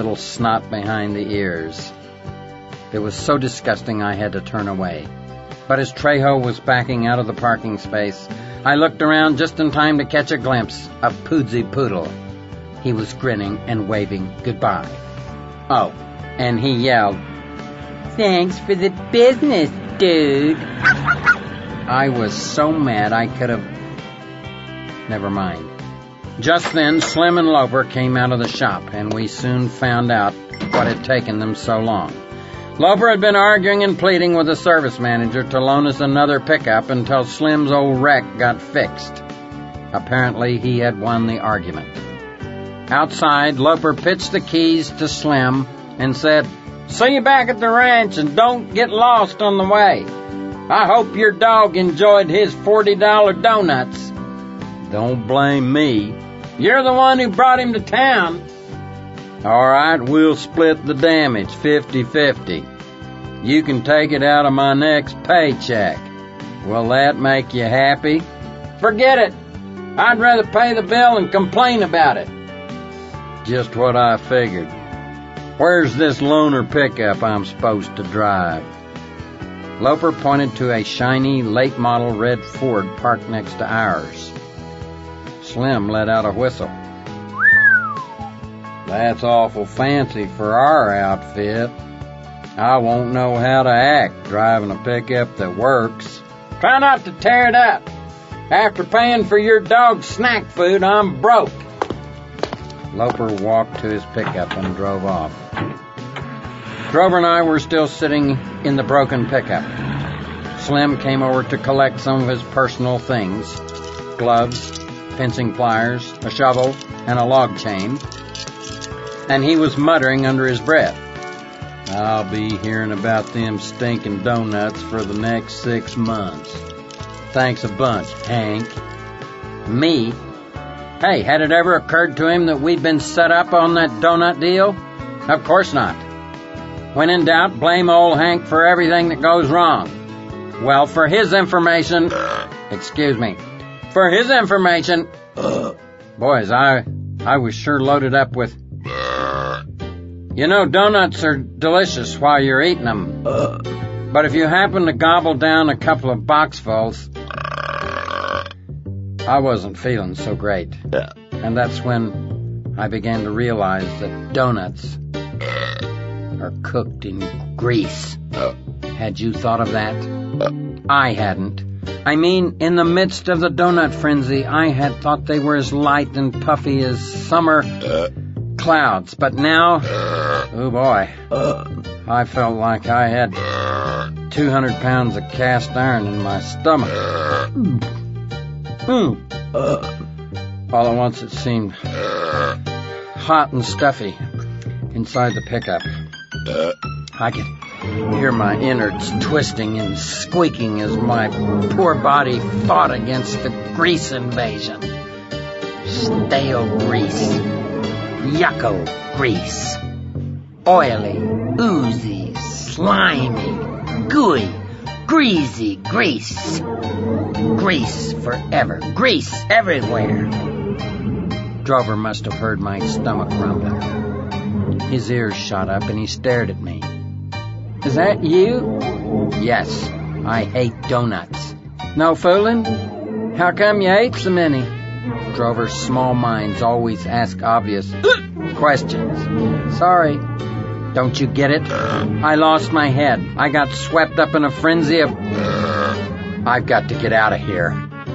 little snot behind the ears. It was so disgusting I had to turn away. But as Trejo was backing out of the parking space, I looked around just in time to catch a glimpse of Poodsy Poodle. He was grinning and waving goodbye. Oh, and he yelled, "Thanks for the business, dude." I was so mad I could have... Never mind. Just then, Slim and Loper came out of the shop, and we soon found out what had taken them so long. Loper had been arguing and pleading with the service manager to loan us another pickup until Slim's old wreck got fixed. Apparently, he had won the argument. Outside, Loper pitched the keys to Slim and said, "See you back at the ranch and don't get lost on the way. I hope your dog enjoyed his $40 donuts." "Don't blame me. You're the one who brought him to town." "All right, we'll split the damage 50-50. You can take it out of my next paycheck. Will that make you happy?" "Forget it. I'd rather pay the bill and complain about it." "Just what I figured. Where's this loaner pickup I'm supposed to drive?" Loper pointed to a shiny, late-model red Ford parked next to ours. Slim let out a whistle. "That's awful fancy for our outfit. I won't know how to act driving a pickup that works." "Try not to tear it up. After paying for your dog's snack food, I'm broke." Loper walked to his pickup and drove off. Drover and I were still sitting in the broken pickup. Slim came over to collect some of his personal things: gloves, fencing pliers, a shovel, and a log chain. And he was muttering under his breath, "I'll be hearing about them stinking donuts for the next 6 months. Thanks a bunch, Hank." Me? Hey, had it ever occurred to him that we'd been set up on that donut deal? Of course not. When in doubt, blame old Hank for everything that goes wrong. Well, for his information... For his information... Boys, I was sure loaded up with... You know, donuts are delicious while you're eating them. But if you happen to gobble down a couple of boxfuls... I wasn't feeling so great. And that's when I began to realize that donuts are cooked in grease. Had you thought of that? I hadn't. I mean, in the midst of the donut frenzy, I had thought they were as light and puffy as summer clouds. But now, oh boy, I felt like I had 200 pounds of cast iron in my stomach. All at once it seemed hot and stuffy inside the pickup. I could hear my innards twisting and squeaking as my poor body fought against the grease invasion. Stale grease. Yucko grease. Oily, oozy, slimy, gooey, greasy grease. Grease forever. Grease everywhere. Drover must have heard my stomach rumbling. His ears shot up and he stared at me. "Is that you?" "Yes, I hate donuts." "No fooling? How come you ate so many?" Drover's small minds always ask obvious questions. "Sorry." "Don't you get it? I lost my head. I got swept up in a frenzy of... I've got to get out of here."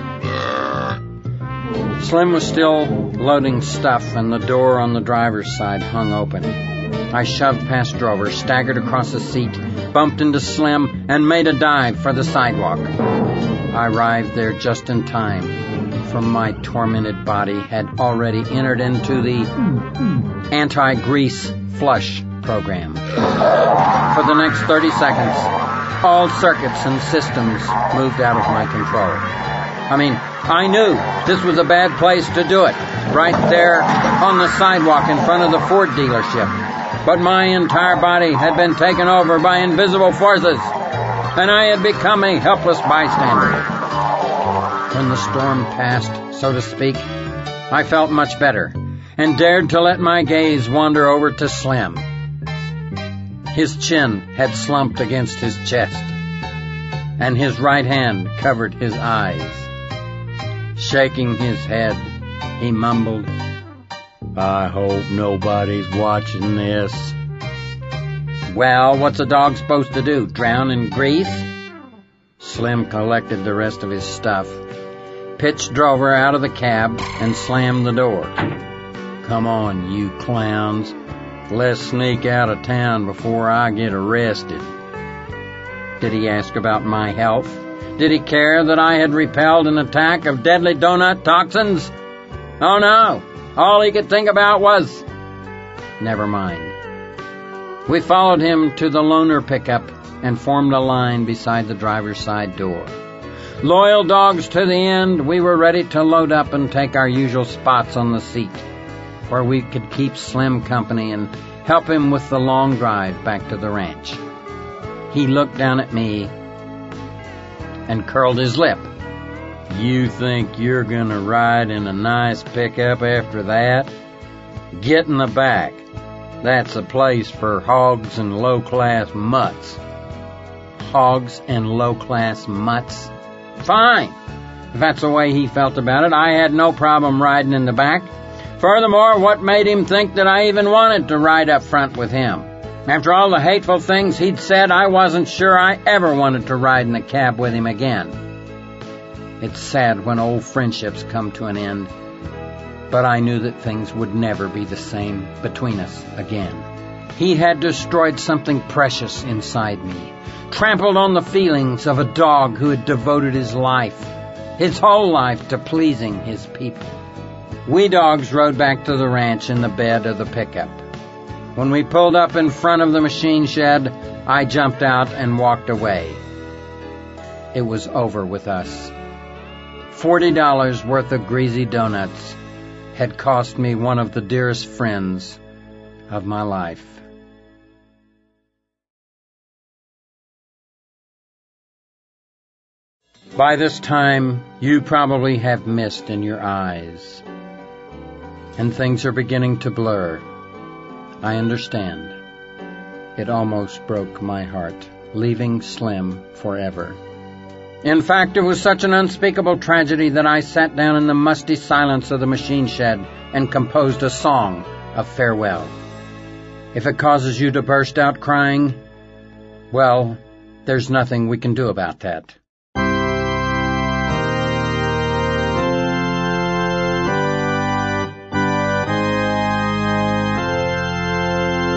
Slim was still loading stuff and the door on the driver's side hung open. I shoved past Drover, staggered across the seat, bumped into Slim, and made a dive for the sidewalk. I arrived there just in time, for my tormented body had already entered into the anti-grease flush program. For the next 30 seconds, all circuits and systems moved out of my control. I mean, I knew this was a bad place to do it, right there on the sidewalk in front of the Ford dealership. But my entire body had been taken over by invisible forces, and I had become a helpless bystander. When the storm passed, so to speak, I felt much better. and dared to let my gaze wander over to Slim. His chin had slumped against his chest, and his right hand covered his eyes. Shaking his head, he mumbled, "I hope nobody's watching this." "Well, what's a dog supposed to do, drown in grease?" Slim collected the rest of his stuff, pitched Drover out of the cab, and slammed the door. "Come on, you clowns. Let's sneak out of town before I get arrested." Did he ask about my health? Did he care that I had repelled an attack of deadly donut toxins? Oh no, all he could think about was... Never mind. We followed him to the loaner pickup and formed a line beside the driver's side door. Loyal dogs to the end, we were ready to load up and take our usual spots on the seat, where we could keep Slim company and help him with the long drive back to the ranch. He looked down at me and curled his lip. "You think you're gonna ride in a nice pickup after that? Get in the back. That's a place for hogs and low-class mutts." Hogs and low-class mutts? Fine. If that's the way he felt about it, I had no problem riding in the back. Furthermore, what made him think that I even wanted to ride up front with him? After all the hateful things he'd said, I wasn't sure I ever wanted to ride in a cab with him again. It's sad when old friendships come to an end, but I knew that things would never be the same between us again. He had destroyed something precious inside me, trampled on the feelings of a dog who had devoted his whole life to pleasing his people. We dogs rode back to the ranch in the bed of the pickup. When we pulled up in front of the machine shed, I jumped out and walked away. It was over with us. $40 worth of greasy donuts had cost me one of the dearest friends of my life. By this time, you probably have mist in your eyes, and things are beginning to blur. I understand. It almost broke my heart, leaving Slim forever. In fact, it was such an unspeakable tragedy that I sat down in the musty silence of the machine shed and composed a song of farewell. If it causes you to burst out crying, well, there's nothing we can do about that.